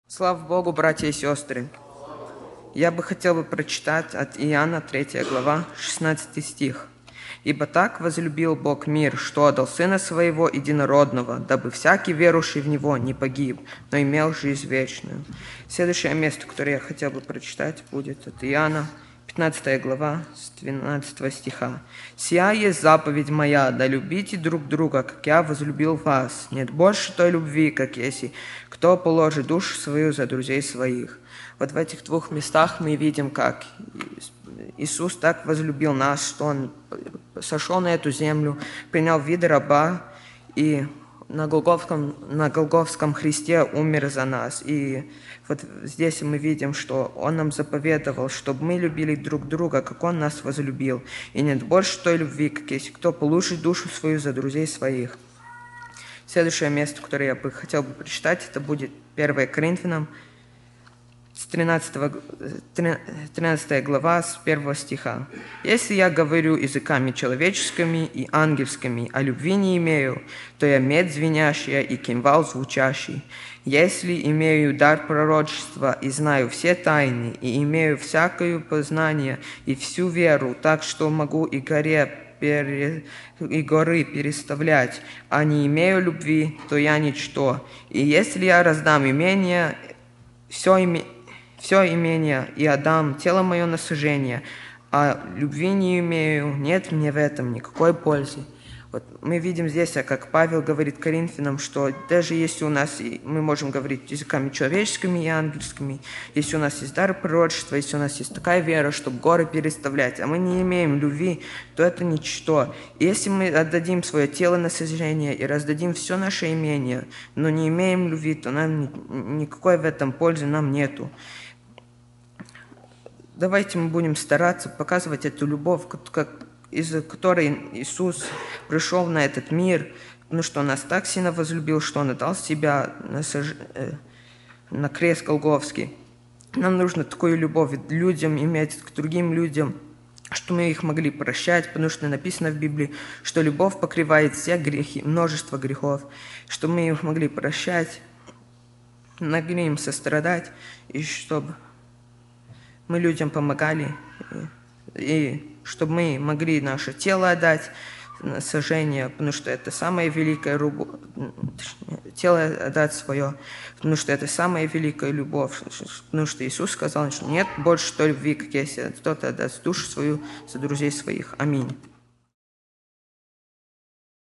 Слава Богу, братья и сестры! Я бы хотел прочитать от Иоанна 3 глава, 16 стих. «Ибо так возлюбил Бог мир, что отдал Сына Своего Единородного, дабы всякий верующий в Него не погиб, но имел жизнь вечную». Следующее место, которое я хотел бы прочитать, будет от Иоанна 15 глава, с 12 стиха. «Сия есть заповедь моя, да любите друг друга, как я возлюбил вас. Нет больше той любви, как если кто положит душу свою за друзей своих». Вот в этих двух местах мы видим, как Иисус так возлюбил нас, что Он сошел на эту землю, принял вид раба и на Голгофском Христе умер за нас. И вот здесь мы видим, что Он нам заповедовал, чтобы мы любили друг друга, как Он нас возлюбил. И нет больше той любви, как если кто положит душу свою за друзей своих. Следующее место, которое я бы хотел прочитать, это будет 1 Коринфянам, 13 глава, с 1 стиха. «Если я говорю языками человеческими и ангельскими, а любви не имею, то я медь звенящая и кимвал звучащий. Если имею дар пророчества и знаю все тайны, и имею всякое познание и всю веру, так что могу и горы переставлять, а не имею любви, то я ничто. И если я раздам имение, все имение, и отдам тело мое на сожжение, а любви не имею, нет мне в этом никакой пользы». Вот мы видим здесь, как Павел говорит Коринфянам, что даже если у нас, мы можем говорить языками человеческими и ангельскими, если у нас есть дар пророчества, если у нас есть такая вера, чтобы горы переставлять, а мы не имеем любви, то это ничто. И если мы отдадим свое тело на сожжение и раздадим все наше имение, но не имеем любви, то нам никакой в этом пользы нам нету. Давайте мы будем стараться показывать эту любовь, из-за которой Иисус пришел на этот мир, потому что Он нас так сильно возлюбил, что Он отдал себя на крест Голгофский. Нам нужно такую любовь людям иметь, к другим людям, что мы их могли прощать, потому что написано в Библии, что любовь покрывает все грехи, множество грехов, что мы их могли прощать, могли им сострадать, и чтобы мы людям помогали, и чтобы мы могли наше тело отдать на сожжение, потому что это самая великая любовь, тело отдать свое, потому что это самая великая любовь, потому что Иисус сказал, что нет больше той любви, как если кто-то отдаст душу свою за друзей своих. Аминь.